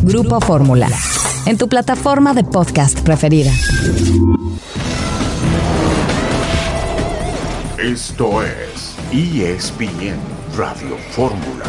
Grupo Fórmula, en tu plataforma de podcast preferida. Esto es ESPN Radio Fórmula.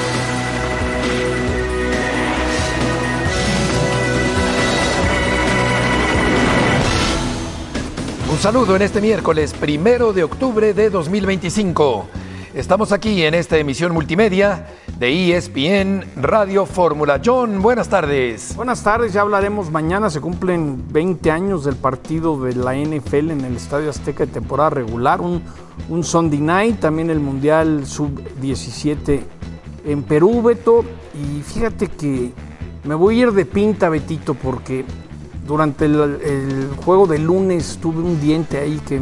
Un saludo en este miércoles 1 de octubre de 2025. Estamos aquí en esta emisión multimedia de ESPN Radio Fórmula. John, buenas tardes. Buenas tardes, ya hablaremos mañana. Se cumplen 20 años del partido de la NFL en el Estadio Azteca de temporada regular. Un Sunday night, también el Mundial Sub-17 en Perú, Beto. Y fíjate que me voy a ir de pinta, Betito, porque durante el juego de lunes tuve un diente ahí que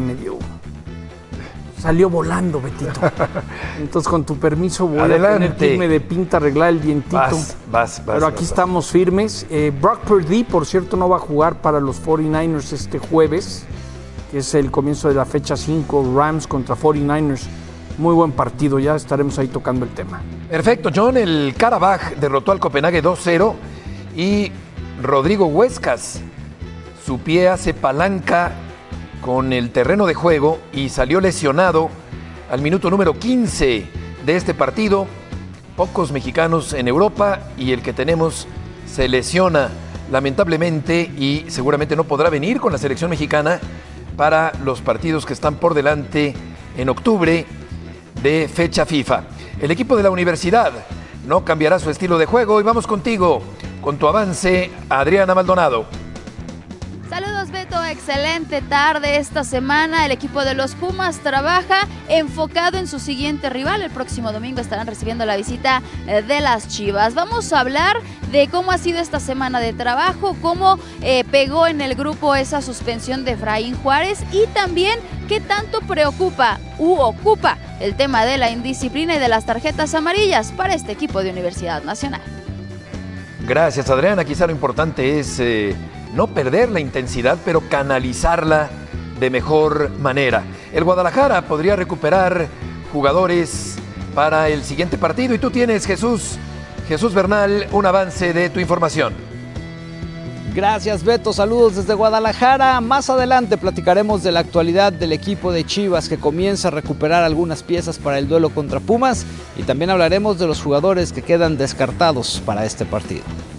salió volando, Betito. Entonces, con tu permiso, voy a tener que irme de pinta a arreglar el dientito. Pero aquí estamos firmes. Brock Purdy, por cierto, no va a jugar para los 49ers este jueves, que es el comienzo de la fecha 5, Rams contra 49ers. Muy buen partido, ya estaremos ahí tocando el tema. Perfecto, John. El Karabaj derrotó al Copenhague 2-0 y Rodrigo Huescas, su pie hace palanca con el terreno de juego y salió lesionado al minuto número 15 de este partido. Pocos mexicanos en Europa y el que tenemos se lesiona lamentablemente y seguramente no podrá venir con la selección mexicana para los partidos que están por delante en octubre de fecha FIFA. El equipo de la universidad no cambiará su estilo de juego y vamos contigo con tu avance, Adriana Maldonado. Saludos, Beto, excelente tarde esta semana. El equipo de los Pumas trabaja enfocado en su siguiente rival. El próximo domingo estarán recibiendo la visita de las Chivas. Vamos a hablar de cómo ha sido esta semana de trabajo, cómo pegó en el grupo esa suspensión de Efraín Juárez y también qué tanto preocupa u ocupa el tema de la indisciplina y de las tarjetas amarillas para este equipo de Universidad Nacional. Gracias, Adriana. Quizá lo importante es no perder la intensidad, pero canalizarla de mejor manera. El Guadalajara podría recuperar jugadores para el siguiente partido y tú tienes, Jesús Bernal, un avance de tu información. Gracias, Beto. Saludos desde Guadalajara. Más adelante platicaremos de la actualidad del equipo de Chivas que comienza a recuperar algunas piezas para el duelo contra Pumas y también hablaremos de los jugadores que quedan descartados para este partido.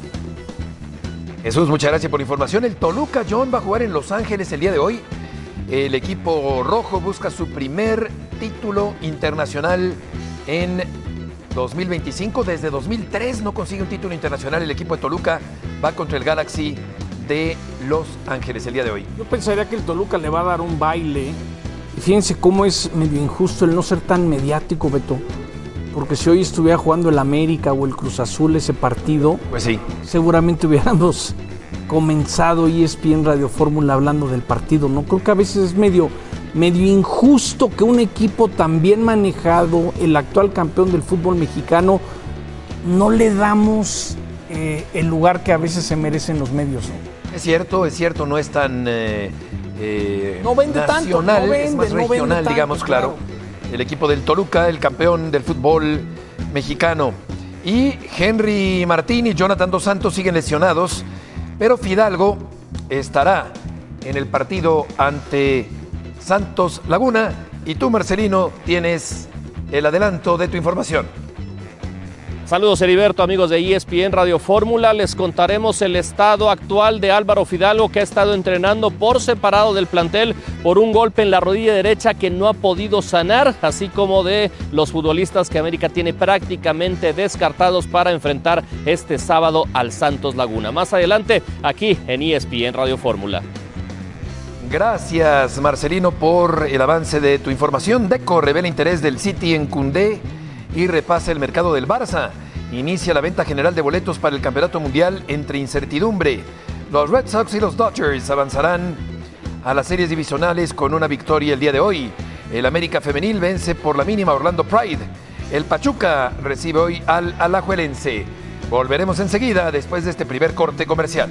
Jesús, muchas gracias por la información. El Toluca, John, va a jugar en Los Ángeles el día de hoy. El equipo rojo busca su primer título internacional en 2025. Desde 2003 no consigue un título internacional. El equipo de Toluca va contra el Galaxy de Los Ángeles el día de hoy. Yo pensaría que el Toluca le va a dar un baile. Y fíjense cómo es medio injusto el no ser tan mediático, Beto. Porque si hoy estuviera jugando el América o el Cruz Azul ese partido, pues sí, seguramente hubiéramos comenzado ESPN Radio Fórmula hablando del partido, ¿no? Creo que a veces es medio injusto que un equipo tan bien manejado, el actual campeón del fútbol mexicano, no le damos el lugar que a veces se merecen los medios, ¿no? Es cierto, no es tan no vende nacional, tanto, no vende, es más regional, tanto, digamos, claro. El equipo del Toluca, el campeón del fútbol mexicano. Y Henry Martín y Jonathan Dos Santos siguen lesionados, pero Fidalgo estará en el partido ante Santos Laguna. Y tú, Marcelino, tienes el adelanto de tu información. Saludos, Heriberto, amigos de ESPN Radio Fórmula. Les contaremos el estado actual de Álvaro Fidalgo, que ha estado entrenando por separado del plantel por un golpe en la rodilla derecha que no ha podido sanar, así como de los futbolistas que América tiene prácticamente descartados para enfrentar este sábado al Santos Laguna. Más adelante, aquí en ESPN Radio Fórmula. Gracias, Marcelino, por el avance de tu información. Deco revela interés del City en Koundé y repasa el mercado del Barça. Inicia la venta general de boletos para el Campeonato Mundial entre incertidumbre. Los Red Sox y los Dodgers avanzarán a las series divisionales con una victoria el día de hoy. El América Femenil vence por la mínima a Orlando Pride. El Pachuca recibe hoy al Alajuelense. Volveremos enseguida después de este primer corte comercial.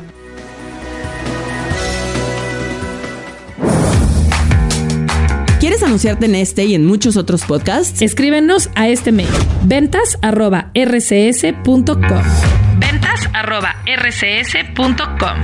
¿Quieres anunciarte en este y en muchos otros podcasts? Escríbenos a este mail: ventas@rcs.com. ventas@rcs.com.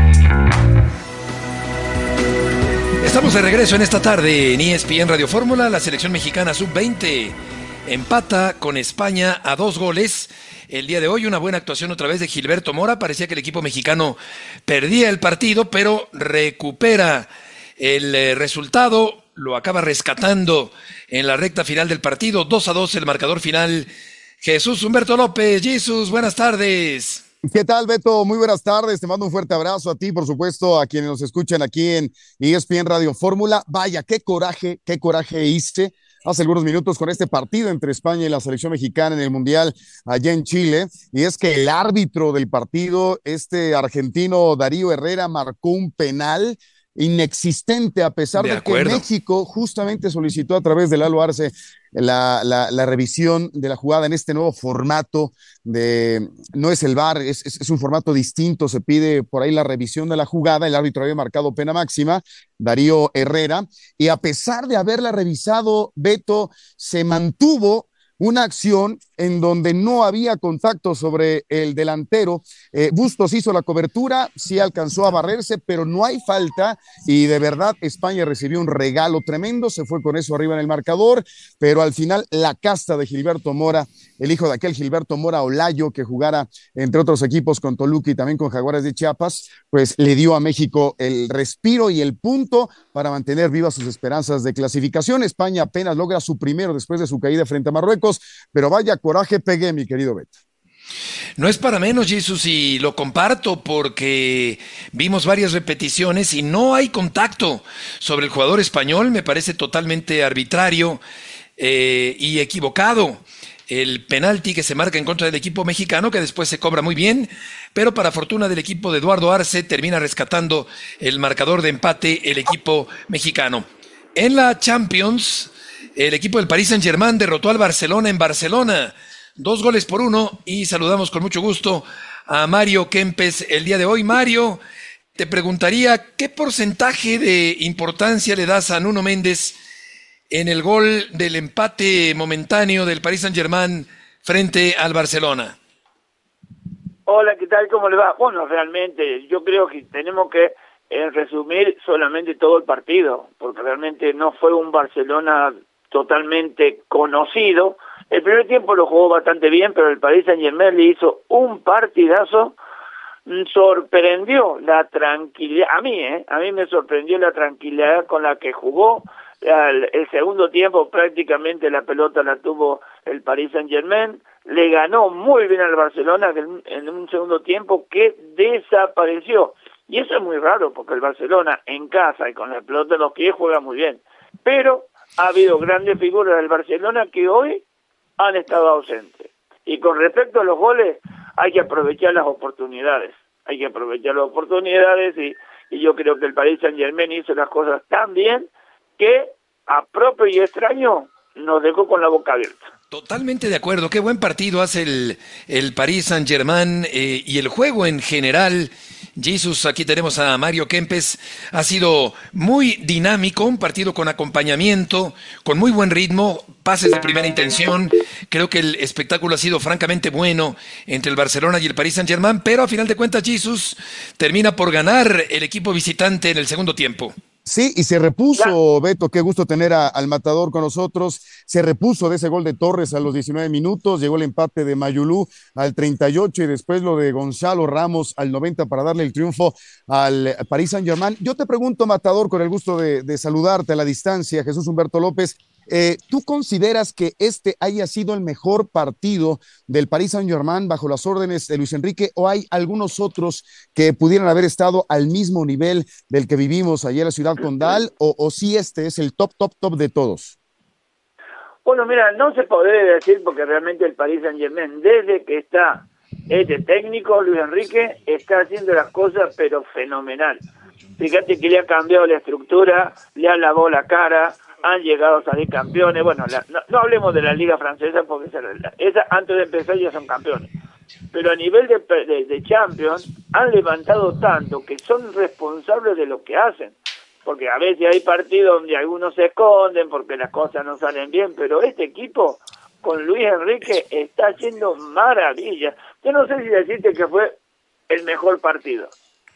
Estamos de regreso en esta tarde en ESPN Radio Fórmula. La selección mexicana sub-20 empata con España a 2 goles. El día de hoy una buena actuación otra vez de Gilberto Mora. Parecía que el equipo mexicano perdía el partido, pero recupera el resultado. Lo acaba rescatando en la recta final del partido. 2-2 el marcador final. Jesús Humberto López. Jesús, buenas tardes. ¿Qué tal, Beto? Muy buenas tardes. Te mando un fuerte abrazo a ti, por supuesto, a quienes nos escuchan aquí en ESPN Radio Fórmula. Vaya, qué coraje hice hace algunos minutos con este partido entre España y la selección mexicana en el Mundial allá en Chile. Y es que el árbitro del partido, este argentino Darío Herrera, marcó un penal inexistente, a pesar de que México justamente solicitó a través del Lalo Arce la revisión de la jugada en este nuevo formato no es el VAR, es un formato distinto, se pide por ahí la revisión de la jugada. El árbitro había marcado pena máxima, Darío Herrera, y a pesar de haberla revisado, Beto, se mantuvo una acción en donde no había contacto sobre el delantero. Bustos hizo la cobertura, sí alcanzó a barrerse, pero no hay falta, y de verdad España recibió un regalo tremendo, se fue con eso arriba en el marcador, pero al final la casta de Gilberto Mora, el hijo de aquel Gilberto Mora Olayo, que jugara entre otros equipos con Toluca y también con Jaguares de Chiapas, pues le dio a México el respiro y el punto para mantener vivas sus esperanzas de clasificación. España apenas logra su primero después de su caída frente a Marruecos, pero vaya coraje pegué, mi querido Beto. No es para menos, Jesús, y lo comparto porque vimos varias repeticiones y no hay contacto sobre el jugador español. Me parece totalmente arbitrario y equivocado el penalti que se marca en contra del equipo mexicano, que después se cobra muy bien, pero para fortuna del equipo de Eduardo Arce termina rescatando el marcador de empate el equipo mexicano. En la Champions, el equipo del Paris Saint-Germain derrotó al Barcelona en Barcelona, 2-1, y saludamos con mucho gusto a Mario Kempes el día de hoy. Mario, te preguntaría, ¿qué porcentaje de importancia le das a Nuno Méndez en el gol del empate momentáneo del Paris Saint-Germain frente al Barcelona? Hola, ¿qué tal? ¿Cómo le va? Bueno, realmente yo creo que tenemos que resumir solamente todo el partido, porque realmente no fue un Barcelona totalmente conocido. El primer tiempo lo jugó bastante bien, pero el Paris Saint-Germain le hizo un partidazo. Sorprendió la tranquilidad, a mí me sorprendió la tranquilidad con la que jugó. El segundo tiempo prácticamente la pelota la tuvo el Paris Saint-Germain, le ganó muy bien al Barcelona en un segundo tiempo que desapareció. Y eso es muy raro, porque el Barcelona en casa y con la pelota en los pies juega muy bien. Pero ha habido grandes figuras del Barcelona que hoy han estado ausentes. Y con respecto a los goles, hay que aprovechar las oportunidades. Hay que aprovechar las oportunidades y yo creo que el Paris Saint-Germain hizo las cosas tan bien que a propio y extraño nos dejó con la boca abierta. Totalmente de acuerdo. Qué buen partido hace el Paris Saint-Germain y el juego en general. Jesús, aquí tenemos a Mario Kempes. Ha sido muy dinámico, un partido con acompañamiento, con muy buen ritmo, pases de primera intención. Creo que el espectáculo ha sido francamente bueno entre el Barcelona y el Paris Saint-Germain, pero a final de cuentas, Jesús, termina por ganar el equipo visitante en el segundo tiempo. Sí, y se repuso, Beto, qué gusto tener al Matador con nosotros, se repuso de ese gol de Torres a los 19 minutos, llegó el empate de Mayulú al 38 y después lo de Gonzalo Ramos al 90 para darle el triunfo al Paris Saint-Germain. Yo te pregunto, Matador, con el gusto de saludarte a la distancia, Jesús Humberto López, ¿tú consideras que este haya sido el mejor partido del Paris Saint-Germain bajo las órdenes de Luis Enrique, o hay algunos otros que pudieran haber estado al mismo nivel del que vivimos allá en la Ciudad Condal, o si este es el top de todos? Bueno, mira, no se podría decir, porque realmente el Paris Saint-Germain, desde que está este técnico, Luis Enrique, está haciendo las cosas pero fenomenal. Fíjate que le ha cambiado la estructura, le ha lavado la cara, han llegado a salir campeones. Bueno, no hablemos de la Liga Francesa, porque esa antes de empezar ya son campeones. Pero a nivel de Champions han levantado tanto que son responsables de lo que hacen. Porque a veces hay partidos donde algunos se esconden porque las cosas no salen bien, pero este equipo con Luis Enrique está haciendo maravillas. Yo no sé si decirte que fue el mejor partido.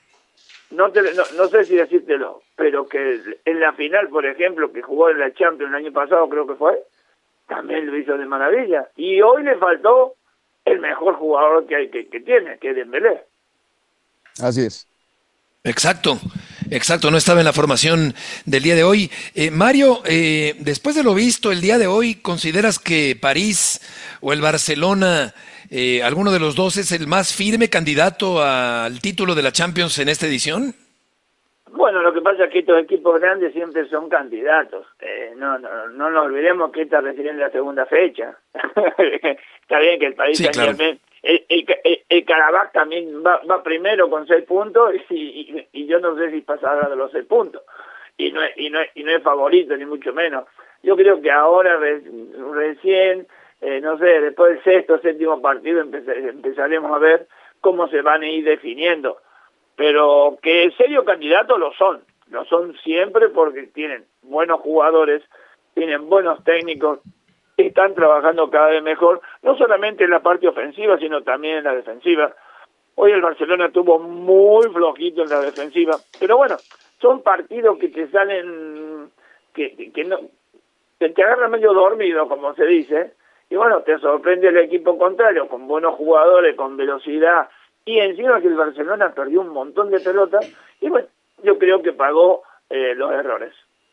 No sé si decírtelo, pero que en la final, por ejemplo, que jugó en la Champions el año pasado, creo que fue, también lo hizo de maravilla. Y hoy le faltó el mejor jugador que tiene, que es Dembélé. Así es. Exacto, no estaba en la formación del día de hoy. Mario, después de lo visto el día de hoy, ¿consideras que París o el Barcelona, alguno de los dos, es el más firme candidato al título de la Champions en esta edición? Bueno, lo que pasa es que estos equipos grandes siempre son candidatos. No nos olvidemos que esta recién es la segunda fecha. Está bien que el Paris Saint-Germain, el Karabaj también va primero con 6 puntos y yo no sé si pasará de los 6 puntos. Y no es favorito, ni mucho menos. Yo creo que ahora recién, no sé, después del sexto, séptimo partido empezaremos a ver cómo se van a ir definiendo. Pero que serio candidatos lo son siempre porque tienen buenos jugadores, tienen buenos técnicos, están trabajando cada vez mejor, no solamente en la parte ofensiva, sino también en la defensiva. Hoy el Barcelona estuvo muy flojito en la defensiva, pero bueno, son partidos que te salen, que te agarran medio dormido, como se dice, y bueno, te sorprende el equipo contrario, con buenos jugadores, con velocidad, y encima que el Barcelona perdió un montón de pelotas, y bueno, yo creo que pagó los errores.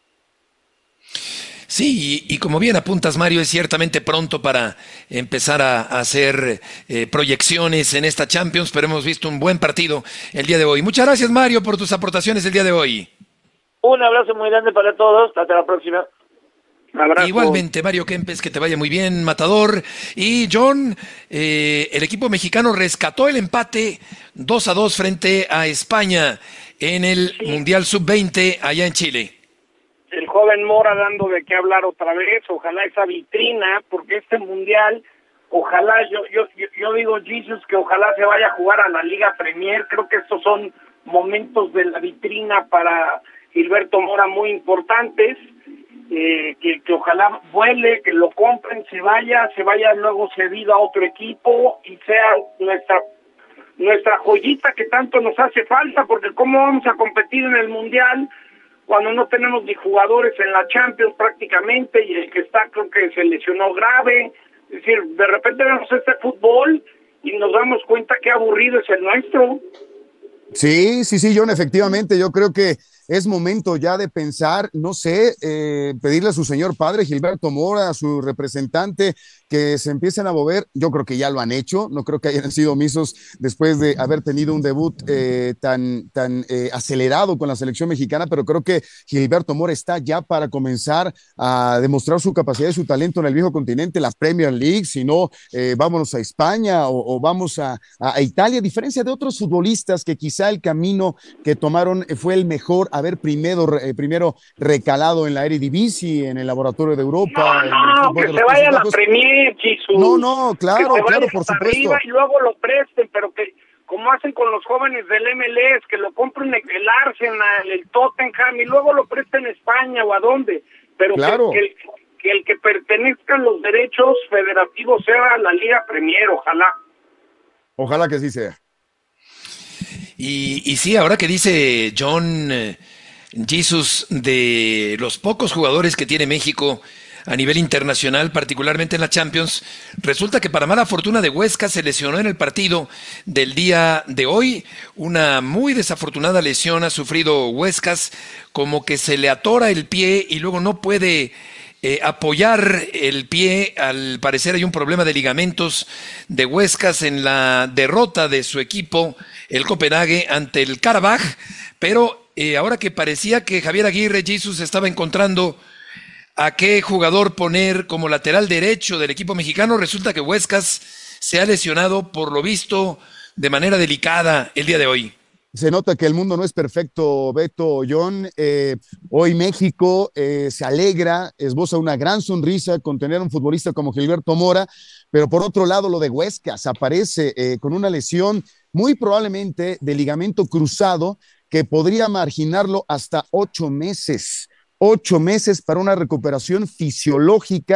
Sí, y como bien apuntas, Mario, es ciertamente pronto para empezar a hacer proyecciones en esta Champions, pero hemos visto un buen partido el día de hoy. Muchas gracias, Mario, por tus aportaciones el día de hoy. Un abrazo muy grande para todos, hasta la próxima. Igualmente, Mario Kempes, que te vaya muy bien, Matador. Y John, el equipo mexicano rescató el empate 2-2 frente a España en el Mundial Sub-20 allá en Chile. El joven Mora dando de qué hablar otra vez, ojalá esa vitrina, porque este Mundial, ojalá, yo digo, Jesus, que ojalá se vaya a jugar a la Liga Premier. Creo que estos son momentos de la vitrina para Gilberto Mora muy importantes. Que ojalá vuele, que lo compren, se vaya luego cedido a otro equipo y sea nuestra joyita que tanto nos hace falta, porque cómo vamos a competir en el Mundial cuando no tenemos ni jugadores en la Champions prácticamente, y el que está creo que se lesionó grave. Es decir, de repente vemos este fútbol y nos damos cuenta qué aburrido es el nuestro. Sí, John, efectivamente, yo creo que es momento ya de pensar, no sé, pedirle a su señor padre Gilberto Mora, a su representante, que se empiecen a mover. Yo creo que ya lo han hecho, no creo que hayan sido omisos después de haber tenido un debut tan acelerado con la selección mexicana, pero creo que Gilberto Mora está ya para comenzar a demostrar su capacidad y su talento en el viejo continente, la Premier League. Si no, vámonos a España o vamos a Italia, a diferencia de otros futbolistas que quizá el camino que tomaron fue el mejor, haber primero recalado en la Eredivisie, en el laboratorio de Europa. No, que se vaya a la Premier, Jesús. No, claro, por supuesto. Arriba y luego lo presten, pero que como hacen con los jóvenes del MLS, que lo compren el Arsenal, el Tottenham, y luego lo presten en España o a dónde. Pero claro, que el que pertenezcan los derechos federativos sea la Liga Premier, ojalá. Ojalá que sí sea. Y sí, ahora que dice John Jesus de los pocos jugadores que tiene México a nivel internacional, particularmente en la Champions, resulta que para mala fortuna de Huesca se lesionó en el partido del día de hoy. Una muy desafortunada lesión ha sufrido Huescas, como que se le atora el pie y luego no puede apoyar el pie. Al parecer hay un problema de ligamentos de Huescas en la derrota de su equipo, el Copenhague, ante el Karabaj, pero ahora que parecía que Javier Aguirre Jesus estaba encontrando a qué jugador poner como lateral derecho del equipo mexicano, resulta que Huescas se ha lesionado, por lo visto, de manera delicada el día de hoy. Se nota que el mundo no es perfecto, Beto, John. Hoy México se alegra, esboza una gran sonrisa con tener a un futbolista como Gilberto Mora, pero por otro lado lo de Huescas aparece con una lesión muy probablemente de ligamento cruzado que podría marginarlo hasta 8 meses. 8 meses para una recuperación fisiológica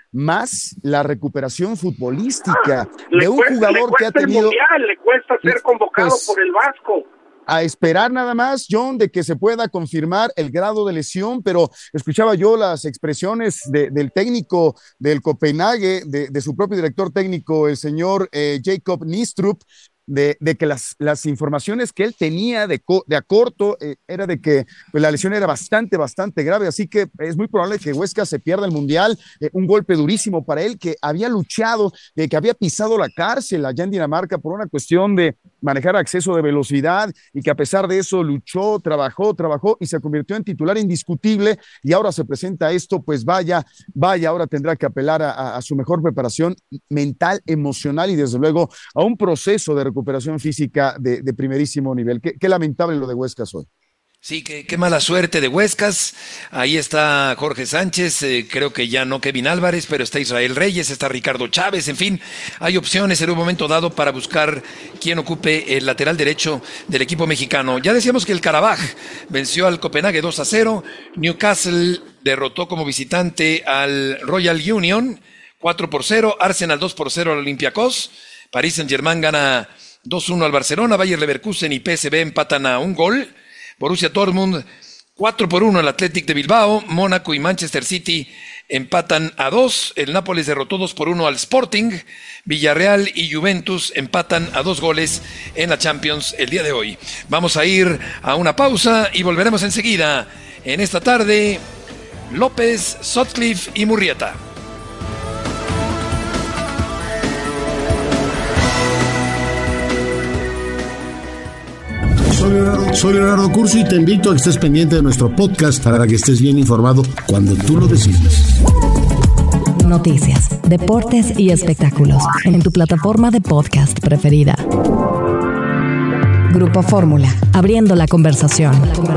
más la recuperación futbolística de un jugador que ha tenido... Mundial, le cuesta ser convocado por el Vasco. A esperar nada más, John, de que se pueda confirmar el grado de lesión, pero escuchaba yo las expresiones del técnico del Copenhague, de su propio director técnico, el señor Jacob Nistrup, de que las informaciones que él tenía de a corto era de que pues, la lesión era bastante grave, así que es muy probable que Huesca se pierda el Mundial, un golpe durísimo para él, que había luchado, que había pisado la cárcel allá en Dinamarca por una cuestión de manejar acceso de velocidad y que a pesar de eso luchó, trabajó y se convirtió en titular indiscutible y ahora se presenta esto, pues vaya, ahora tendrá que apelar a su mejor preparación mental, emocional y desde luego a un proceso de recuperación física de primerísimo nivel. Qué lamentable lo de Huescas hoy. Sí, qué mala suerte de Huescas. Ahí está Jorge Sánchez, creo que ya no Kevin Álvarez, pero está Israel Reyes, está Ricardo Chávez, en fin, hay opciones en un momento dado para buscar quién ocupe el lateral derecho del equipo mexicano. Ya decíamos que el Karabaj venció al Copenhague 2-0, Newcastle derrotó como visitante al Royal Union 4-0, Arsenal 2-0 al Olympiacos, Paris Saint-Germain gana 2-1 al Barcelona, Bayer Leverkusen y PSV empatan a un gol, Borussia Dortmund 4-1 al Athletic de Bilbao, Mónaco y Manchester City empatan a 2, el Nápoles derrotó 2-1 al Sporting, Villarreal y Juventus empatan a 2 goles en la Champions el día de hoy. Vamos a ir a una pausa y volveremos enseguida. En esta tarde, López, Sutcliffe y Murrieta. Soy Leonardo Curcio y te invito a que estés pendiente de nuestro podcast para que estés bien informado cuando tú lo decidas. Noticias, deportes y espectáculos en tu plataforma de podcast preferida. Grupo Fórmula, abriendo la conversación.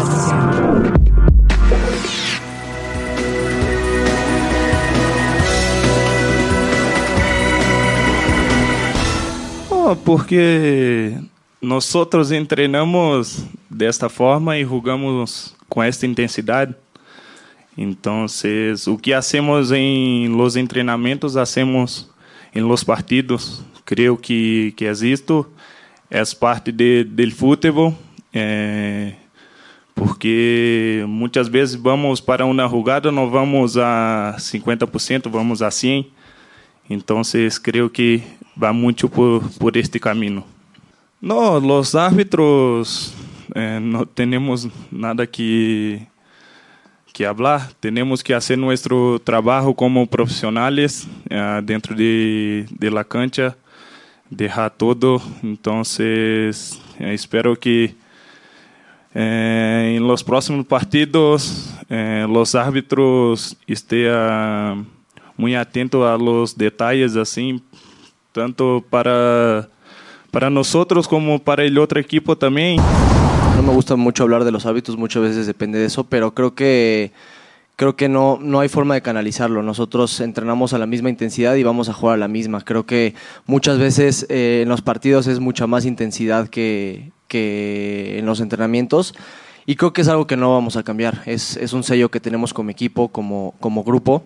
Porque nosotros entrenamos de esta forma y jugamos con esta intensidad. Entonces, o que hacemos en los entrenamientos, hacemos en los partidos. Creo que es esto, es parte del fútbol, porque muchas veces vamos para una jugada, no vamos a 50%, vamos a 100%. Entonces, creo que va mucho por este camino. No, los árbitros no tenemos nada que hablar. Tenemos que hacer nuestro trabajo como profesionales dentro de la cancha, dejar todo. Entonces, espero que en los próximos partidos los árbitros estén muy atentos a los detalles, así, tanto para nosotros como para el otro equipo también. No me gusta mucho hablar de los hábitos, muchas veces depende de eso, pero creo que no hay forma de canalizarlo. Nosotros entrenamos a la misma intensidad y vamos a jugar a la misma. Creo que muchas veces en los partidos es mucha más intensidad que en los entrenamientos y creo que es algo que no vamos a cambiar. Es un sello que tenemos como equipo, como grupo.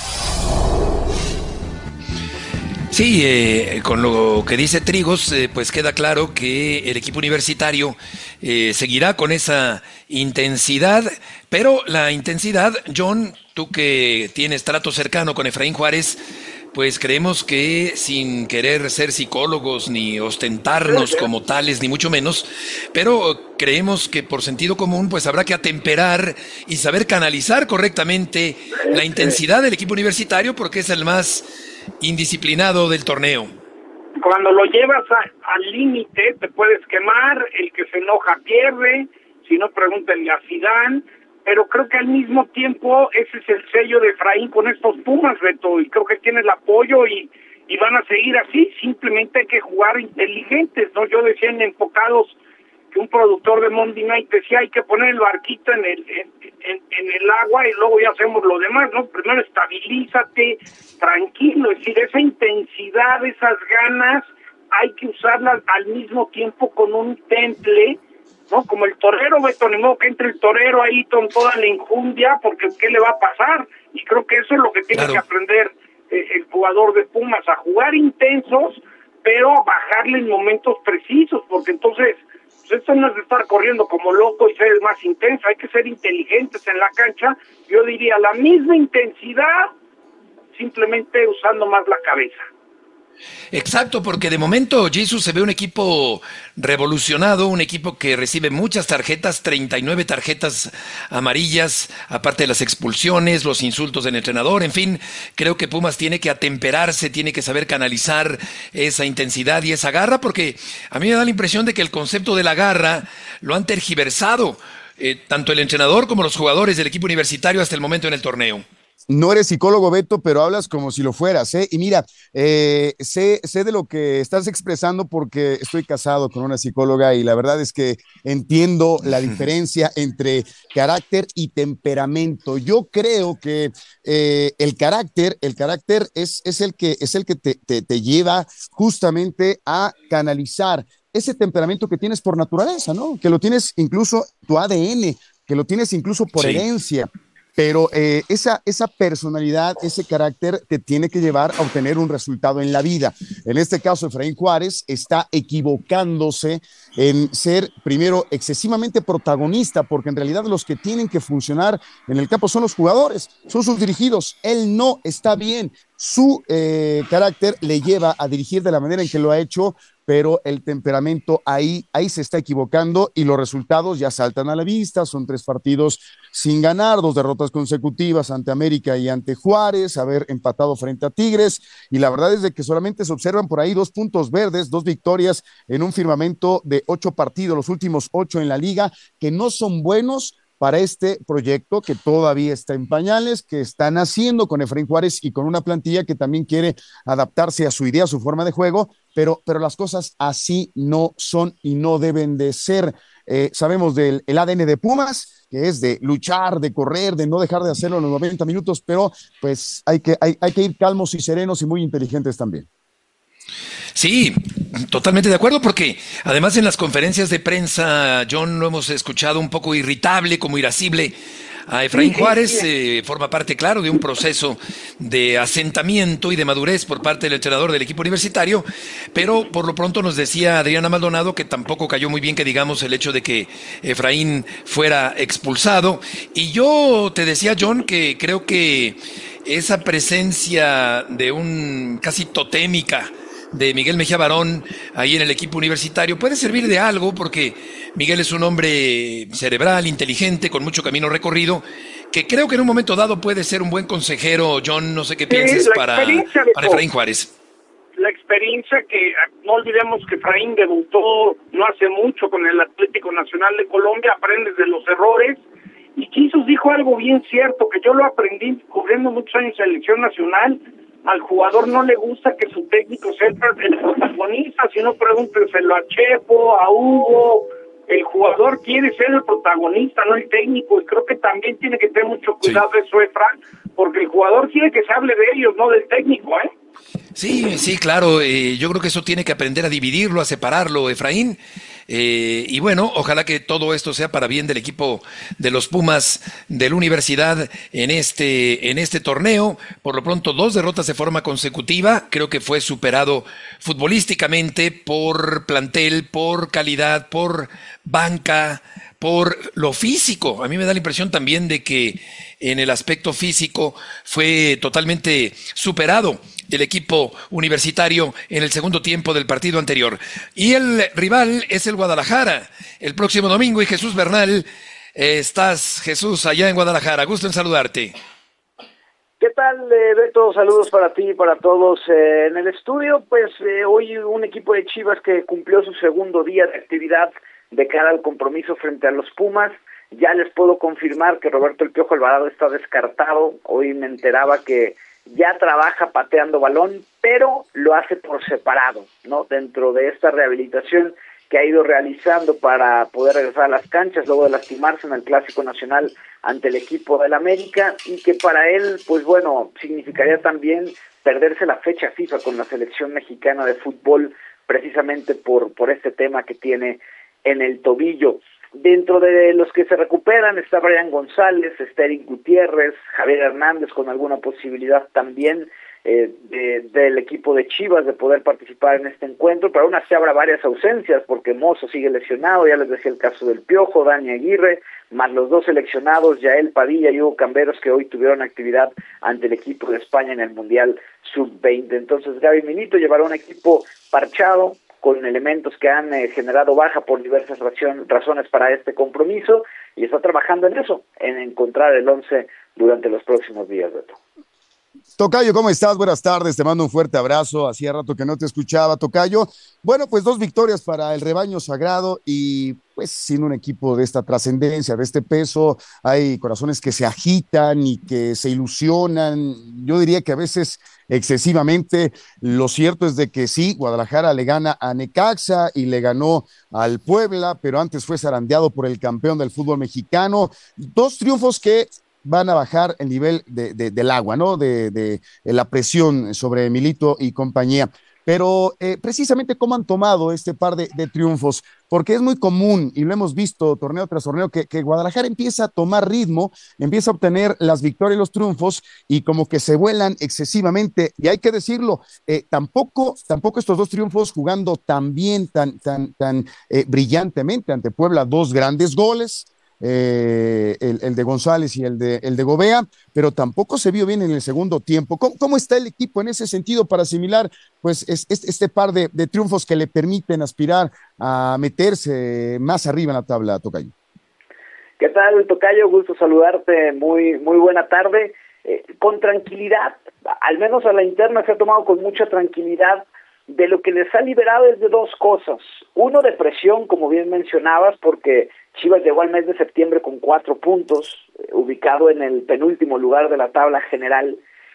Sí, con lo que dice Trigos, pues queda claro que el equipo universitario seguirá con esa intensidad, pero la intensidad, John, tú que tienes trato cercano con Efraín Juárez, pues creemos que sin querer ser psicólogos ni ostentarnos como tales, ni mucho menos, pero creemos que por sentido común pues habrá que atemperar y saber canalizar correctamente la intensidad del equipo universitario porque es el más indisciplinado del torneo. Cuando lo llevas al límite te puedes quemar, el que se enoja pierde, si no pregúntenle a Zidane, pero creo que al mismo tiempo ese es el sello de Efraín con estos Pumas, Beto, y creo que tiene el apoyo y van a seguir así, simplemente hay que jugar inteligentes, ¿no? Yo decía en Enfocados que un productor de Monday Night decía hay que poner el barquito en el agua y luego ya hacemos lo demás, ¿no? Primero estabilízate, tranquilo, es decir, esa intensidad, esas ganas, hay que usarlas al mismo tiempo con un temple, ¿no? Como el torero, Beto, ni modo que entre el torero ahí con toda la enjundia, porque ¿qué le va a pasar? Y creo que eso es lo que tiene que aprender el jugador de Pumas, a jugar intensos, pero a bajarle en momentos precisos, porque entonces pues esto no es de estar corriendo como loco y ser más intenso, hay que ser inteligentes en la cancha. Yo diría la misma intensidad, simplemente usando más la cabeza. Exacto, porque de momento Jesus se ve un equipo revolucionado, un equipo que recibe muchas tarjetas, 39 tarjetas amarillas, aparte de las expulsiones, los insultos del entrenador, en fin, creo que Pumas tiene que atemperarse, tiene que saber canalizar esa intensidad y esa garra, porque a mí me da la impresión de que el concepto de la garra lo han tergiversado, tanto el entrenador como los jugadores del equipo universitario hasta el momento en el torneo. No eres psicólogo, Beto, pero hablas como si lo fueras, ¿eh? Y mira, sé de lo que estás expresando porque estoy casado con una psicóloga y la verdad es que entiendo la diferencia entre carácter y temperamento. Yo creo que el carácter es el que te lleva justamente a canalizar ese temperamento que tienes por naturaleza, ¿no? Que lo tienes incluso tu ADN, que lo tienes incluso por herencia. Pero esa personalidad, ese carácter te tiene que llevar a obtener un resultado en la vida. En este caso, Efraín Juárez está equivocándose en ser, primero, excesivamente protagonista, porque en realidad los que tienen que funcionar en el campo son los jugadores, son sus dirigidos. Él no está bien. Su carácter le lleva a dirigir de la manera en que lo ha hecho, pero el temperamento ahí se está equivocando y los resultados ya saltan a la vista. Son 3 partidos sin ganar, 2 derrotas consecutivas ante América y ante Juárez, haber empatado frente a Tigres, y la verdad es de que solamente se observan por ahí 2 puntos verdes, 2 victorias en un firmamento de 8 partidos, los últimos 8 en la liga, que no son buenos para este proyecto que todavía está en pañales, que están haciendo con Efraín Juárez y con una plantilla que también quiere adaptarse a su idea, a su forma de juego, pero las cosas así no son y no deben de ser. Sabemos del ADN de Pumas, que es de luchar, de correr, de no dejar de hacerlo en los 90 minutos, pero pues hay que ir calmos y serenos y muy inteligentes también. Sí, totalmente de acuerdo, porque además en las conferencias de prensa, John, lo hemos escuchado un poco irritable, como irascible a Efraín Juárez. Forma parte, claro, de un proceso de asentamiento y de madurez por parte del entrenador del equipo universitario, pero por lo pronto nos decía Adriana Maldonado que tampoco cayó muy bien, que digamos, el hecho de que Efraín fuera expulsado. Y yo te decía, John, que creo que esa presencia de un casi totémica de Miguel Mejía Barón ahí en el equipo universitario puede servir de algo, porque Miguel es un hombre cerebral, inteligente, con mucho camino recorrido, que creo que en un momento dado puede ser un buen consejero. John, no sé qué pienses para Efraín Juárez. La experiencia que, no olvidemos que Efraín debutó no hace mucho con el Atlético Nacional de Colombia, aprendes de los errores, y Jesús dijo algo bien cierto, que yo lo aprendí cubriendo muchos años en selección nacional. Al jugador no le gusta que su técnico sea el protagonista, si no pregúntenselo a Chepo, a Hugo. El jugador quiere ser el protagonista, no el técnico, y creo que también tiene que tener mucho cuidado de eso, Efraín, porque el jugador quiere que se hable de ellos, no del técnico, ¿eh? Sí, claro, yo creo que eso tiene que aprender a dividirlo, a separarlo, Efraín. Y bueno, ojalá que todo esto sea para bien del equipo de los Pumas de la universidad en este torneo. Por lo pronto, 2 derrotas de forma consecutiva. Creo que fue superado futbolísticamente por plantel, por calidad, por banca, por lo físico. A mí me da la impresión también de que en el aspecto físico fue totalmente superado el equipo universitario en el segundo tiempo del partido anterior. Y el rival es el Guadalajara el próximo domingo. Y Jesús Bernal, estás, Jesús, allá en Guadalajara. Gusto en saludarte. ¿Qué tal, Beto? Saludos para ti y para todos en el estudio. Pues hoy un equipo de Chivas que cumplió su segundo día de actividad de cara al compromiso frente a los Pumas. Ya les puedo confirmar que Roberto El Piojo Alvarado está descartado. Hoy me enteraba que ya trabaja pateando balón, pero lo hace por separado, ¿no? Dentro de esta rehabilitación que ha ido realizando para poder regresar a las canchas luego de lastimarse en el Clásico Nacional ante el equipo del América, y que para él, pues bueno, significaría también perderse la fecha FIFA con la selección mexicana de fútbol, precisamente por este tema que tiene en el tobillo. Dentro de los que se recuperan está Brian González, está Eric Gutiérrez, Javier Hernández con alguna posibilidad también del equipo de Chivas de poder participar en este encuentro, pero aún así habrá varias ausencias porque Mozo sigue lesionado, ya les decía el caso del Piojo, Dani Aguirre, más los dos seleccionados, Yael Padilla y Hugo Camberos, que hoy tuvieron actividad ante el equipo de España en el Mundial Sub-20. Entonces Gaby Milito llevará un equipo parchado, con elementos que han generado baja por diversas razones para este compromiso, y está trabajando en eso, en encontrar el 11 durante los próximos días, Beto. Tocayo, ¿cómo estás? Buenas tardes, te mando un fuerte abrazo, hacía rato que no te escuchaba, Tocayo. Bueno, pues 2 victorias para el rebaño sagrado y pues sin un equipo de esta trascendencia, de este peso, hay corazones que se agitan y que se ilusionan, yo diría que a veces excesivamente. Lo cierto es de que sí, Guadalajara le gana a Necaxa y le ganó al Puebla, pero antes fue zarandeado por el campeón del fútbol mexicano. 2 triunfos que van a bajar el nivel del agua, ¿no? De la presión sobre Milito y compañía. Pero precisamente cómo han tomado este par de triunfos, porque es muy común, y lo hemos visto torneo tras torneo, que Guadalajara empieza a tomar ritmo, empieza a obtener las victorias y los triunfos, y como que se vuelan excesivamente, y hay que decirlo, tampoco estos 2 triunfos jugando tan bien, tan brillantemente ante Puebla, 2 grandes goles, el de González y el de Gobea, pero tampoco se vio bien en el segundo tiempo. ¿Cómo está el equipo en ese sentido para asimilar pues este par de triunfos que le permiten aspirar a meterse más arriba en la tabla, Tocayo? ¿Qué tal, Tocayo? Gusto saludarte, muy buena tarde. Con tranquilidad, al menos a la interna se ha tomado con mucha tranquilidad. De lo que les ha liberado es de 2 cosas. Uno, de presión, como bien mencionabas, porque Chivas llegó al mes de septiembre con 4 puntos, ubicado en el penúltimo lugar de la tabla general.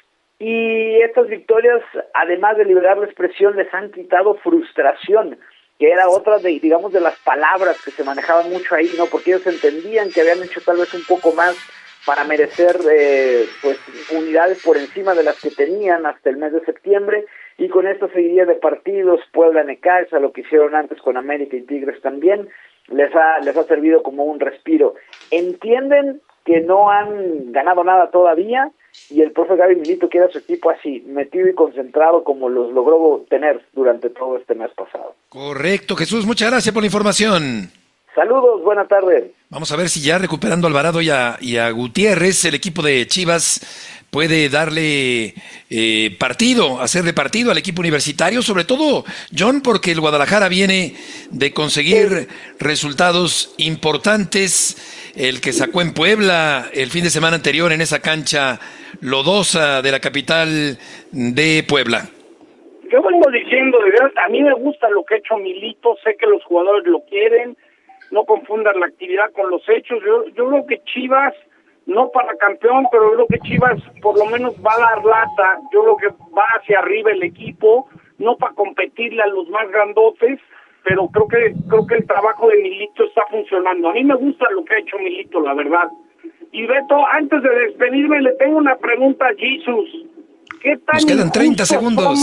Y estas victorias, además de liberarles presión, les han quitado frustración, que era otra de las palabras que se manejaban mucho ahí, ¿no? Porque ellos entendían que habían hecho tal vez un poco más para merecer pues unidades por encima de las que tenían hasta el mes de septiembre, y con esta seguidilla de partidos, Puebla, Necaxa, lo que hicieron antes con América y Tigres también, les ha servido como un respiro. Entienden que no han ganado nada todavía, y el profe Gaby Milito quiere a su equipo así, metido y concentrado como los logró tener durante todo este mes pasado. Correcto, Jesús, muchas gracias por la información. Saludos, buena tarde. Vamos a ver si ya recuperando a Alvarado y a Gutiérrez, el equipo de Chivas puede darle hacerle partido al equipo universitario, sobre todo, John, porque el Guadalajara viene de conseguir resultados importantes, el que sacó en Puebla el fin de semana anterior en esa cancha lodosa de la capital de Puebla. Yo vengo diciendo, de verdad, a mí me gusta lo que ha hecho Milito, sé que los jugadores lo quieren, no confundan la actividad con los hechos. Yo creo que Chivas, no para campeón, pero yo creo que Chivas por lo menos va a dar lata, yo creo que va hacia arriba el equipo, no para competirle a los más grandotes, pero creo que el trabajo de Milito está funcionando. A mí me gusta lo que ha hecho Milito, la verdad. Y Beto, antes de despedirme, le tengo una pregunta a Jesus. ¿Qué tan Nos quedan 30 segundos.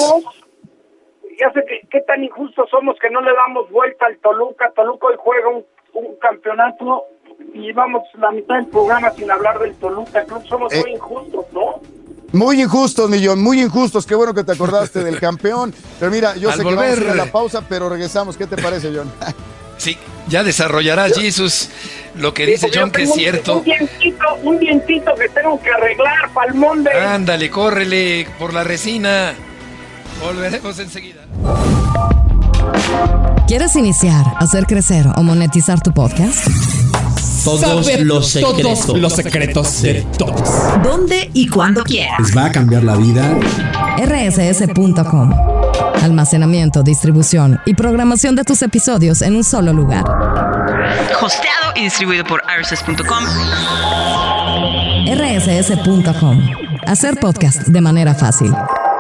Ya sé qué tan injustos somos que no le damos vuelta al Toluca. Toluca hoy juega un campeonato y llevamos la mitad del programa sin hablar del Toluca. Creo que somos muy injustos, ¿no? Muy injustos, Millón, muy injustos. Qué bueno que te acordaste del campeón. Pero mira, yo sé que vamos a ir a la pausa, pero regresamos. ¿Qué te parece, John? Sí, ya desarrollará Jesús lo que dice John, que es cierto. Un dientito que tengo que arreglar, Palmonde. Ándale, córrele por la resina. Volveremos enseguida. ¿Quieres iniciar, hacer crecer o monetizar tu podcast? Todos los secretos de todos. ¿Dónde y cuándo quieras? Les va a cambiar la vida. rss.com. Almacenamiento, distribución y programación de tus episodios en un solo lugar. Hosteado y distribuido por rss.com. rss.com. Hacer podcast de manera fácil.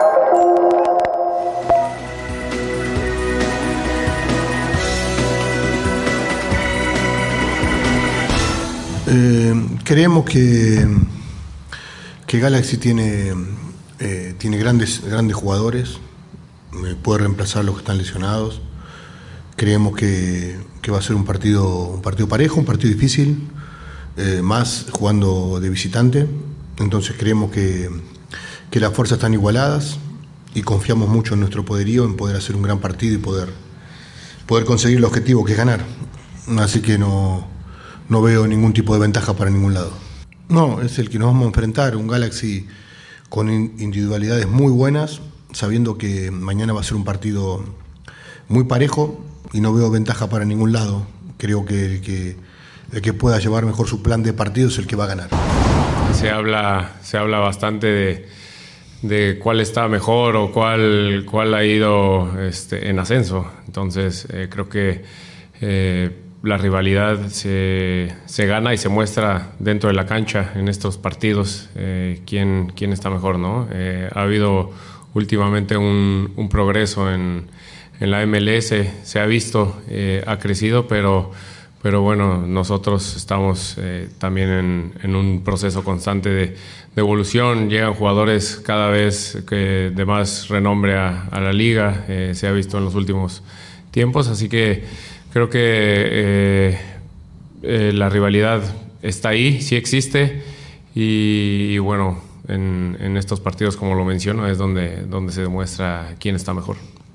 Creemos que Galaxy tiene grandes jugadores, puede reemplazar a los que están lesionados. Creemos que va a ser un partido parejo, un partido difícil, más jugando de visitante. Entonces creemos que que las fuerzas están igualadas y confiamos mucho en nuestro poderío, en poder hacer un gran partido y poder conseguir el objetivo que es ganar. Así que no veo ningún tipo de ventaja para ningún lado. No, es el que nos vamos a enfrentar, un Galaxy con individualidades muy buenas, sabiendo que mañana va a ser un partido muy parejo y no veo ventaja para ningún lado. Creo que el que pueda llevar mejor su plan de partido es el que va a ganar. Se habla bastante de cuál está mejor o cuál ha ido en ascenso. Entonces creo que la rivalidad se gana y se muestra dentro de la cancha en estos partidos, quién está mejor, ¿no? Ha habido últimamente un progreso en la MLS, se ha visto, ha crecido, pero bueno, nosotros estamos también en un proceso constante de evolución. Llegan jugadores cada vez de más renombre a la liga, se ha visto en los últimos tiempos, así que creo que la rivalidad está ahí, sí existe, y bueno, en estos partidos, como lo menciono, es donde se demuestra quién está mejor.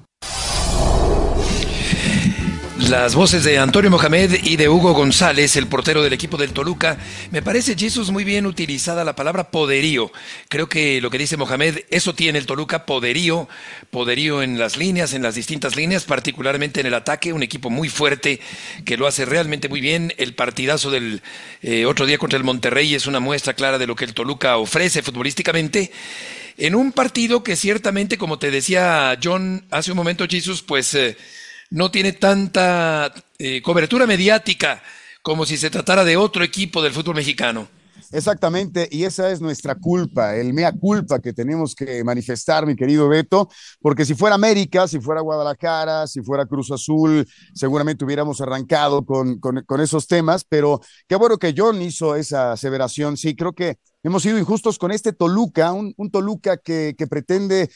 Las voces de Antonio Mohamed y de Hugo González, el portero del equipo del Toluca. Me parece, Jesús, muy bien utilizada la palabra poderío. Creo que lo que dice Mohamed, eso tiene el Toluca, poderío en las líneas, en las distintas líneas, particularmente en el ataque, un equipo muy fuerte que lo hace realmente muy bien. El partidazo del otro día contra el Monterrey es una muestra clara de lo que el Toluca ofrece futbolísticamente. En un partido que ciertamente, como te decía John hace un momento, Jesús, pues no tiene tanta cobertura mediática como si se tratara de otro equipo del fútbol mexicano. Exactamente, y esa es nuestra culpa, el mea culpa que tenemos que manifestar, mi querido Beto, porque si fuera América, si fuera Guadalajara, si fuera Cruz Azul, seguramente hubiéramos arrancado con esos temas, pero qué bueno que John hizo esa aseveración. Sí, creo que hemos sido injustos con este Toluca, un Toluca que pretende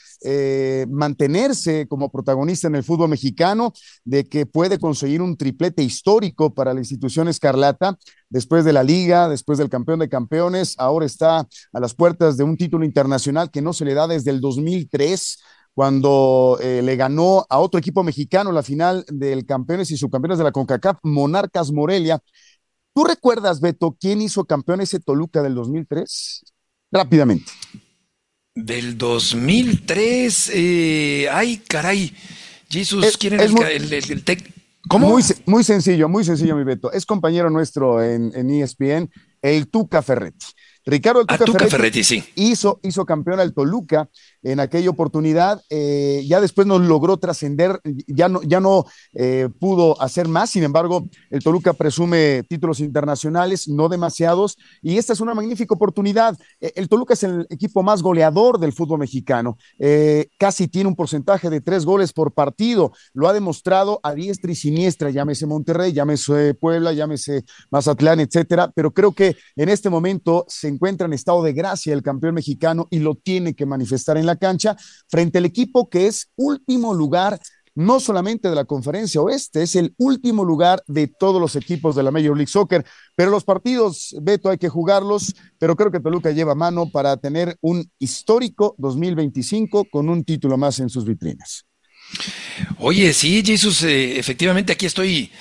mantenerse como protagonista en el fútbol mexicano, de que puede conseguir un triplete histórico para la institución escarlata, después de la Liga, después del campeón de campeones, ahora está a las puertas de un título internacional que no se le da desde el 2003, cuando le ganó a otro equipo mexicano la final del campeones y subcampeones de la CONCACAF, Monarcas Morelia. ¿Tú recuerdas, Beto, quién hizo campeón ese Toluca del 2003? Rápidamente. Del 2003, ay, caray. Jesús, ¿quién era el técnico? ¿Cómo? Muy sencillo, mi Beto. Es compañero nuestro en ESPN, el Tuca Ferretti. Ricardo el Tuca Ferretti sí. hizo campeón al Toluca en aquella oportunidad, ya después no logró trascender, ya no pudo hacer más. Sin embargo, el Toluca presume títulos internacionales, no demasiados, y esta es una magnífica oportunidad. El Toluca es el equipo más goleador del fútbol mexicano, casi tiene un porcentaje de 3 goles por partido, lo ha demostrado a diestra y siniestra, llámese Monterrey, llámese Puebla, llámese Mazatlán, etcétera, pero creo que en este momento se encuentra en estado de gracia el campeón mexicano y lo tiene que manifestar en la cancha frente al equipo que es último lugar, no solamente de la Conferencia Oeste, es el último lugar de todos los equipos de la Major League Soccer, pero los partidos, Beto, hay que jugarlos, pero creo que Toluca lleva mano para tener un histórico 2025 con un título más en sus vitrinas. Oye, sí, Jesús, efectivamente aquí estoy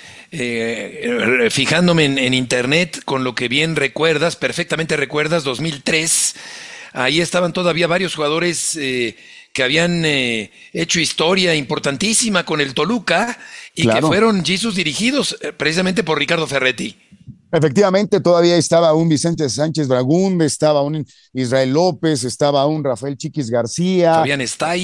fijándome en internet con lo que bien recuerdas, perfectamente recuerdas, 2003, ahí estaban todavía varios jugadores que habían hecho historia importantísima con el Toluca y claro, que fueron, Jesús, dirigidos precisamente por Ricardo Ferretti. Efectivamente, todavía estaba un Vicente Sánchez Bragún, estaba un Israel López, estaba un Rafael Chiquis García. Fabián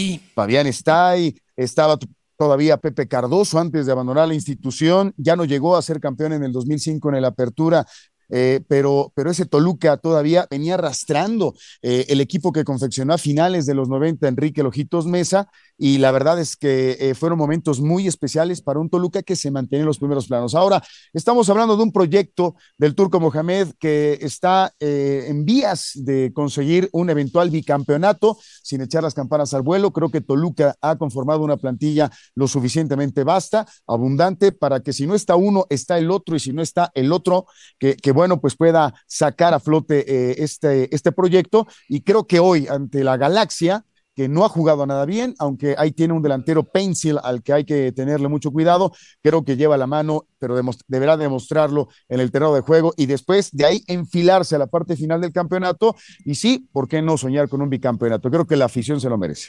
Stay, estaba todavía Pepe Cardoso antes de abandonar la institución, ya no llegó a ser campeón en el 2005 en el Apertura, pero ese Toluca todavía venía arrastrando el equipo que confeccionó a finales de los 90 Enrique Lojitos Mesa, y la verdad es que fueron momentos muy especiales para un Toluca que se mantiene en los primeros planos. Ahora, estamos hablando de un proyecto del Turco Mohamed que está en vías de conseguir un eventual bicampeonato sin echar las campanas al vuelo. Creo que Toluca ha conformado una plantilla lo suficientemente vasta, abundante, para que si no está uno, está el otro, y si no está el otro, que bueno, pues pueda sacar a flote este proyecto. Y creo que hoy, ante la Galaxia, que no ha jugado nada bien, aunque ahí tiene un delantero Pencil al que hay que tenerle mucho cuidado, creo que lleva la mano, pero deberá demostrarlo en el terreno de juego y después de ahí enfilarse a la parte final del campeonato, y sí, ¿por qué no soñar con un bicampeonato? Creo que la afición se lo merece.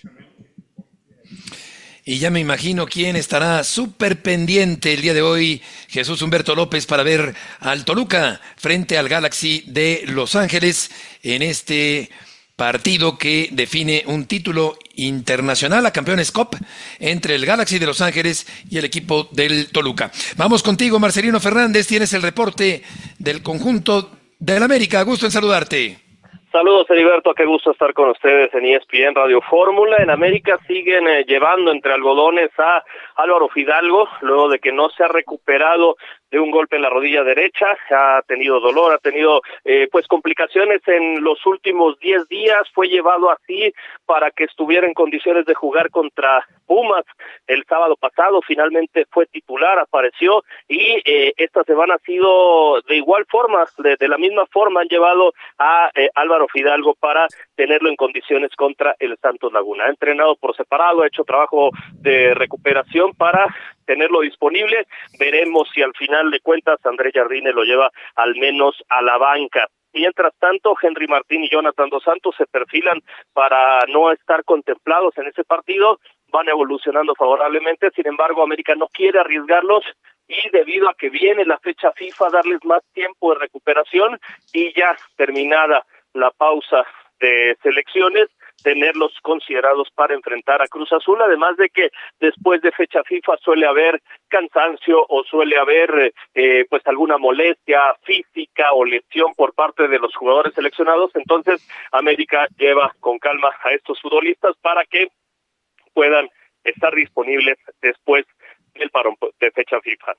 Y ya me imagino quién estará súper pendiente el día de hoy, Jesús Humberto López, para ver al Toluca frente al Galaxy de Los Ángeles en este partido que define un título internacional a Campeones Cup entre el Galaxy de Los Ángeles y el equipo del Toluca. Vamos contigo, Marcelino Fernández, tienes el reporte del conjunto del América. Gusto en saludarte. Saludos, Heriberto, qué gusto estar con ustedes en ESPN Radio Fórmula. En América siguen llevando entre algodones a Álvaro Fidalgo, luego de que no se ha recuperado de un golpe en la rodilla derecha, ha tenido dolor, ha tenido pues complicaciones en los últimos 10 días, fue llevado así para que estuviera en condiciones de jugar contra Pumas el sábado pasado, finalmente fue titular, apareció, y esta semana ha sido de igual forma, de la misma forma han llevado a Álvaro Fidalgo para tenerlo en condiciones contra el Santos Laguna. Ha entrenado por separado, ha hecho trabajo de recuperación para tenerlo disponible. Veremos si al final de cuentas Andrés Jardine lo lleva al menos a la banca. Mientras tanto, Henry Martín y Jonathan Dos Santos se perfilan para no estar contemplados en ese partido, van evolucionando favorablemente, sin embargo América no quiere arriesgarlos y debido a que viene la fecha FIFA, darles más tiempo de recuperación y ya terminada la pausa de selecciones, tenerlos considerados para enfrentar a Cruz Azul, además de que después de fecha FIFA suele haber cansancio o suele haber pues alguna molestia física o lesión por parte de los jugadores seleccionados. Entonces América lleva con calma a estos futbolistas para que puedan estar disponibles después del parón de fecha FIFA.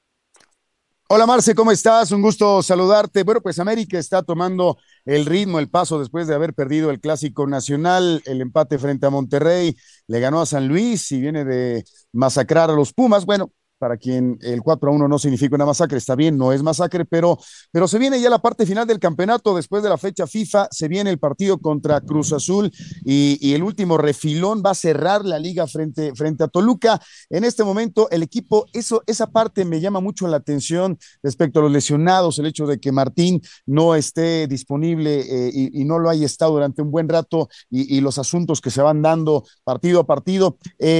Hola Marce, ¿cómo estás? Un gusto saludarte. Bueno, pues América está tomando el ritmo, el paso después de haber perdido el Clásico Nacional, el empate frente a Monterrey, le ganó a San Luis y viene de masacrar a los Pumas. Bueno, para quien el 4-1 no significa una masacre, está bien, no es masacre, pero se viene ya la parte final del campeonato después de la fecha FIFA, se viene el partido contra Cruz Azul y el último refilón va a cerrar la liga frente a Toluca. En este momento el equipo, esa parte me llama mucho la atención respecto a los lesionados, el hecho de que Martín no esté disponible y no lo haya estado durante un buen rato y los asuntos que se van dando partido a partido.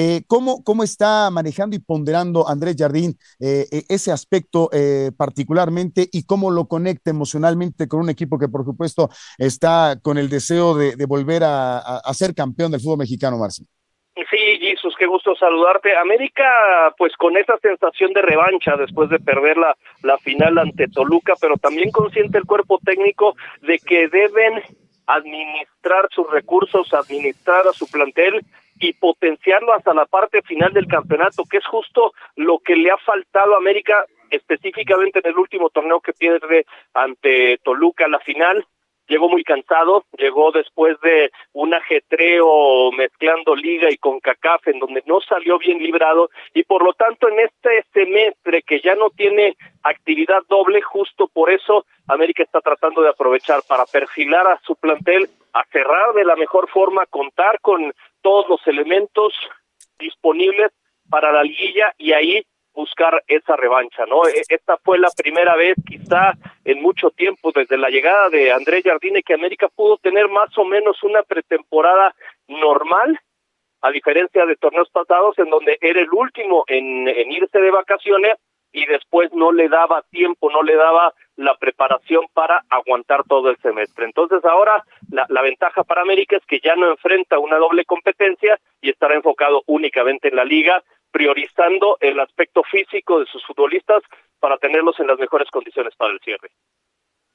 ¿Cómo está manejando y ponderando Andrés Jardín ese aspecto particularmente y cómo lo conecta emocionalmente con un equipo que por supuesto está con el deseo de volver a ser campeón del fútbol mexicano, Marcio? Sí, Jesús, qué gusto saludarte. América, pues con esa sensación de revancha después de perder la final ante Toluca, pero también consciente el cuerpo técnico de que deben administrar sus recursos, administrar a su plantel y potenciarlo hasta la parte final del campeonato, que es justo lo que le ha faltado a América, específicamente en el último torneo que pierde ante Toluca la final. Llegó muy cansado, llegó después de un ajetreo mezclando Liga y CONCACAF en donde no salió bien librado y por lo tanto en este semestre que ya no tiene actividad doble, justo por eso América está tratando de aprovechar para perfilar a su plantel, a cerrar de la mejor forma, contar con todos los elementos disponibles para la liguilla y ahí buscar esa revancha, ¿no? Esta fue la primera vez quizá en mucho tiempo desde la llegada de Andrés Jardine que América pudo tener más o menos una pretemporada normal, a diferencia de torneos pasados en donde era el último en irse de vacaciones y después no le daba tiempo, no le daba la preparación para aguantar todo el semestre. Entonces ahora la ventaja para América es que ya no enfrenta una doble competencia y estará enfocado únicamente en la liga, priorizando el aspecto físico de sus futbolistas para tenerlos en las mejores condiciones para el cierre.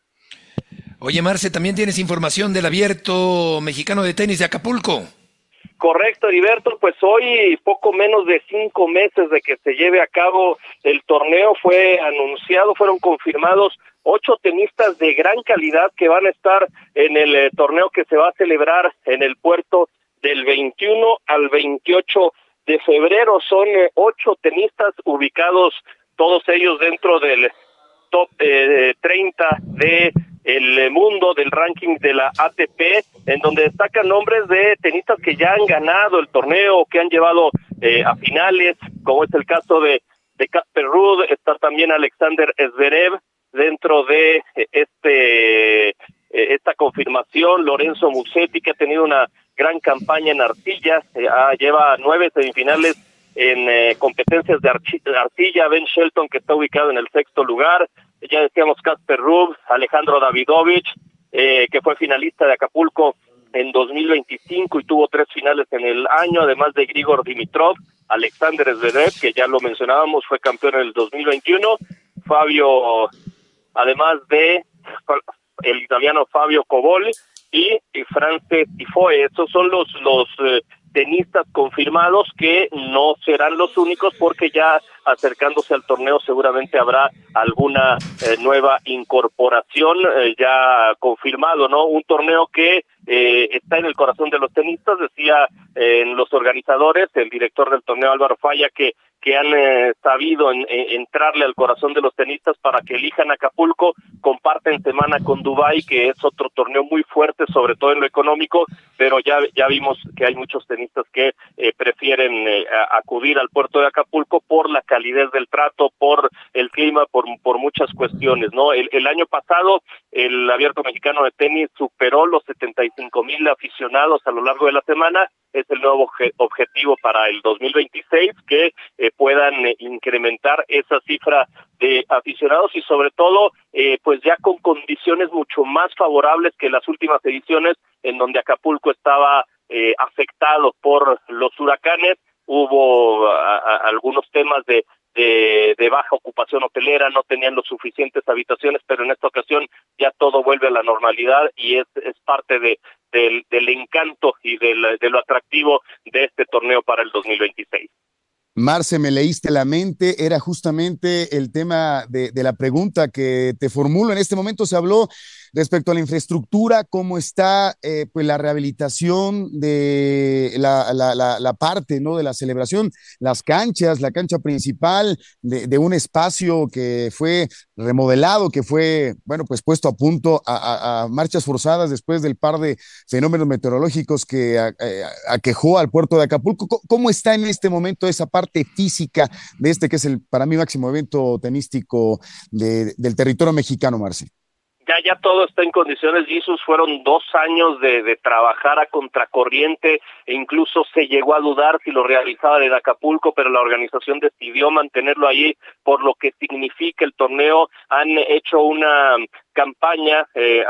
Oye, Marce, ¿también tienes información del Abierto Mexicano de Tenis de Acapulco? Correcto, Heriberto, pues hoy, poco menos de 5 meses de que se lleve a cabo el torneo, fueron confirmados 8 tenistas de gran calidad que van a estar en el torneo que se va a celebrar en el puerto del 21 al 28 de febrero. Son 8 tenistas ubicados, todos ellos dentro del top 30 de el mundo del ranking de la ATP, en donde destacan nombres de tenistas que ya han ganado el torneo, que han llevado a finales, como es el caso de Casper Ruud. Está también Alexander Zverev dentro de esta confirmación. Lorenzo Musetti, que ha tenido una gran campaña en arcilla, lleva 9 semifinales en competencias de arcilla. Ben Shelton, que está ubicado en el 6º lugar. Ya decíamos Casper Ruud, Alejandro Davidovich, que fue finalista de Acapulco en 2025 y tuvo 3 finales en el año, además de Grigor Dimitrov, Alexander Zverev, que ya lo mencionábamos, fue campeón en el 2021, además de el italiano Fabio Cobol y France Tifoe. Estos son los tenistas confirmados, que no serán los únicos, porque ya acercándose al torneo seguramente habrá alguna nueva incorporación ya confirmado, ¿no? Un torneo que está en el corazón de los tenistas, decía en los organizadores, el director del torneo Álvaro Falla, que han sabido entrarle al corazón de los tenistas para que elijan Acapulco. Comparten semana con Dubái, que es otro torneo muy fuerte, sobre todo en lo económico, pero ya vimos que hay muchos tenistas que prefieren acudir al puerto de Acapulco por la calidez del trato, por el clima, por muchas cuestiones, ¿no? El año pasado el Abierto Mexicano de Tenis superó los 75,000 aficionados a lo largo de la semana. Es el nuevo objetivo para el 2026, que puedan incrementar esa cifra de aficionados, y sobre todo pues ya con condiciones mucho más favorables que las últimas ediciones, en donde Acapulco estaba afectado por los huracanes. Hubo algunos temas de baja ocupación hotelera, no tenían los suficientes habitaciones, pero en esta ocasión ya todo vuelve a la normalidad, y es parte del encanto y de lo atractivo de este torneo para el 2026. Marce, me leíste la mente, era justamente el tema de la pregunta que te formulo. En este momento se habló respecto a la infraestructura, cómo está pues la rehabilitación de la parte, ¿no?, de la celebración, las canchas, la cancha principal de un espacio que fue remodelado, que fue, bueno, pues puesto a punto a marchas forzadas después del par de fenómenos meteorológicos que aquejó al puerto de Acapulco. ¿Cómo está en este momento esa parte física de que es para mí máximo evento tenístico del territorio mexicano, Marce? Ya todo está en condiciones, Jesús. Fueron 2 años de trabajar a contracorriente, e incluso se llegó a dudar si lo realizaban en Acapulco, pero la organización decidió mantenerlo allí por lo que significa el torneo. Han hecho una campaña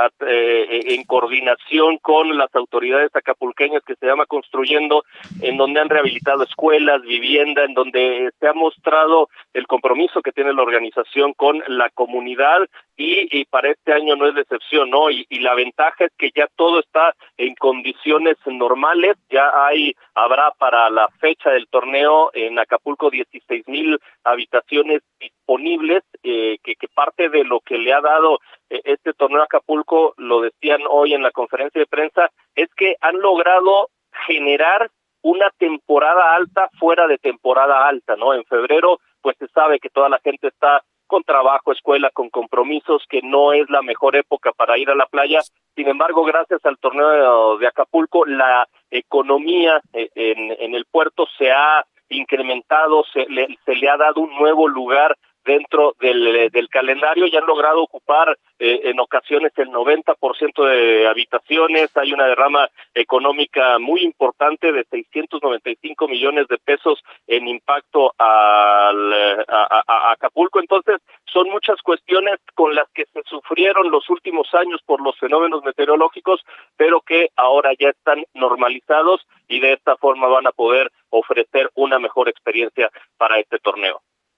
en coordinación con las autoridades acapulqueñas que se llama Construyendo, en donde han rehabilitado escuelas, vivienda, en donde se ha mostrado el compromiso que tiene la organización con la comunidad, y para este año no es la excepción, ¿no? Y la ventaja es que ya todo está en condiciones normales. Ya habrá para la fecha del torneo en Acapulco 16,000 habitaciones disponibles, que parte de lo que le ha dado este torneo a Acapulco, lo decían hoy en la conferencia de prensa, es que han logrado generar una temporada alta fuera de temporada alta, ¿no? En febrero, pues se sabe que toda la gente está con trabajo, escuela, con compromisos, que no es la mejor época para ir a la playa. Sin embargo, gracias al torneo de Acapulco, la economía en el puerto se ha incrementado, se le ha dado un nuevo lugar dentro del calendario, y han logrado ocupar en ocasiones el 90% de habitaciones. Hay una derrama económica muy importante de 695 millones de pesos en impacto a Acapulco. Entonces, son muchas cuestiones con las que se sufrieron los últimos años por los fenómenos meteorológicos, pero que ahora ya están normalizados, y de esta forma van a poder ofrecer una mejor experiencia para este torneo.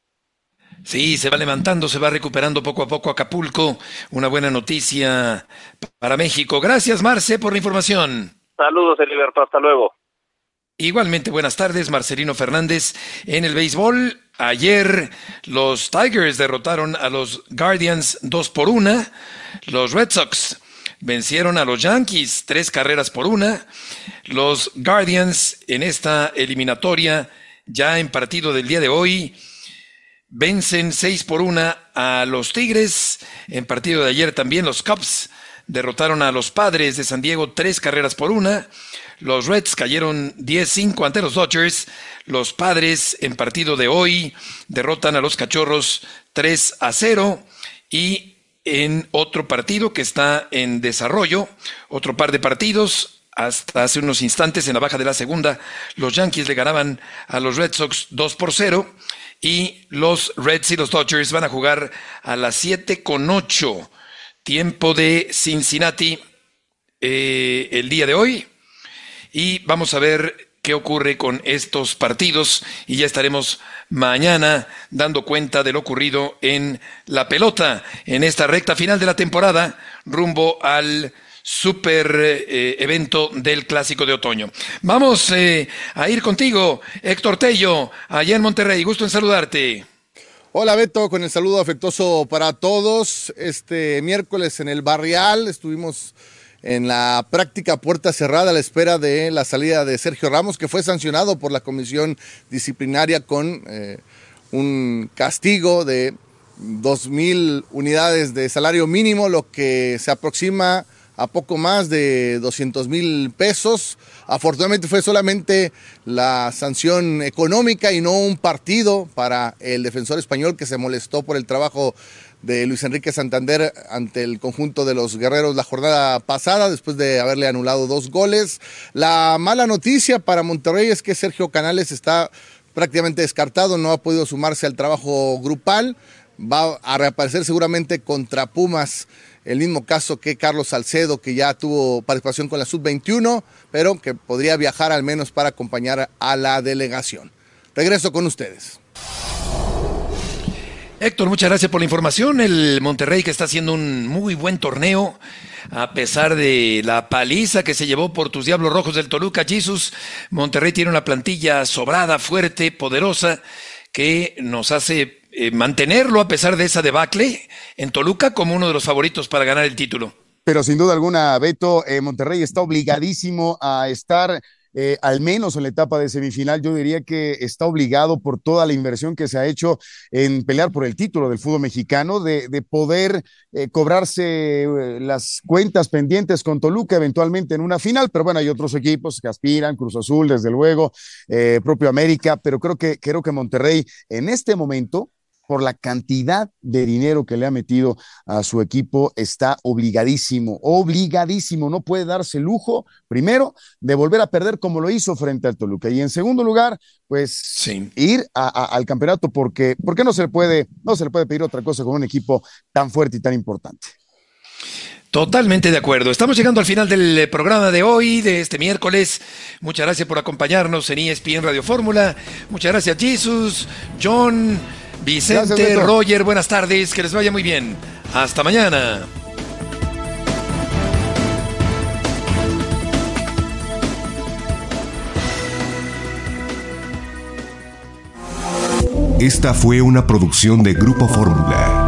Sí, se va levantando, se va recuperando poco a poco Acapulco. Una buena noticia para México. Gracias, Marce, por la información. Saludos, Heriberto. Hasta luego. Igualmente, buenas tardes, Marcelino Fernández. En el béisbol, ayer los Tigers derrotaron a los Guardians 2-1. Los Red Sox vencieron a los Yankees 3-1. Los Guardians en esta eliminatoria, ya en partido del día de hoy, vencen 6-1 a los Tigres. En partido de ayer también los Cubs derrotaron a los Padres de San Diego 3-1. Los Reds cayeron 10-5 ante los Dodgers. Los Padres en partido de hoy derrotan a los Cachorros 3-0. Y en otro partido que está en desarrollo, otro par de partidos, hasta hace unos instantes en la baja de la segunda, los Yankees le ganaban a los Red Sox 2-0. Y los Reds y los Dodgers van a jugar a las 7:08, tiempo de Cincinnati, el día de hoy. Y vamos a ver qué ocurre con estos partidos y ya estaremos mañana dando cuenta de lo ocurrido en la pelota en esta recta final de la temporada rumbo al super evento del Clásico de Otoño. Vamos a ir contigo, Héctor Tello, allá en Monterrey. Gusto en saludarte. Hola Beto, con el saludo afectuoso para todos. Este miércoles en el Barrial estuvimos en la práctica puerta cerrada a la espera de la salida de Sergio Ramos, que fue sancionado por la comisión disciplinaria con un castigo de 2,000 unidades de salario mínimo, lo que se aproxima a poco más de 200,000 pesos. Afortunadamente fue solamente la sanción económica y no un partido para el defensor español, que se molestó por el trabajo de Luis Enrique Santander ante el conjunto de los guerreros la jornada pasada, después de haberle anulado 2 goles. La mala noticia para Monterrey es que Sergio Canales está prácticamente descartado, no ha podido sumarse al trabajo grupal. Va a reaparecer seguramente contra Pumas, el mismo caso que Carlos Salcedo, que ya tuvo participación con la Sub-21, pero que podría viajar al menos para acompañar a la delegación. Regreso con ustedes. Héctor, muchas gracias por la información. El Monterrey, que está haciendo un muy buen torneo, a pesar de la paliza que se llevó por tus Diablos Rojos del Toluca. Jesús, Monterrey tiene una plantilla sobrada, fuerte, poderosa, que nos hace mantenerlo a pesar de esa debacle en Toluca como uno de los favoritos para ganar el título. Pero sin duda alguna, Beto, Monterrey está obligadísimo a estar al menos en la etapa de semifinal. Yo diría que está obligado por toda la inversión que se ha hecho en pelear por el título del fútbol mexicano, de poder cobrarse las cuentas pendientes con Toluca eventualmente en una final. Pero bueno, hay otros equipos que aspiran, Cruz Azul desde luego, propio América, pero creo que Monterrey en este momento, por la cantidad de dinero que le ha metido a su equipo, está obligadísimo, no puede darse el lujo, primero, de volver a perder como lo hizo frente al Toluca, y en segundo lugar, pues sí, ir al campeonato, porque no se le puede pedir otra cosa con un equipo tan fuerte y tan importante. Totalmente de acuerdo. Estamos llegando al final del programa de hoy, de este miércoles. Muchas gracias por acompañarnos en ESPN Radio Fórmula. Muchas gracias, Jesús, John, Vicente, gracias, Roger, buenas tardes, que les vaya muy bien. Hasta mañana. Esta fue una producción de Grupo Fórmula.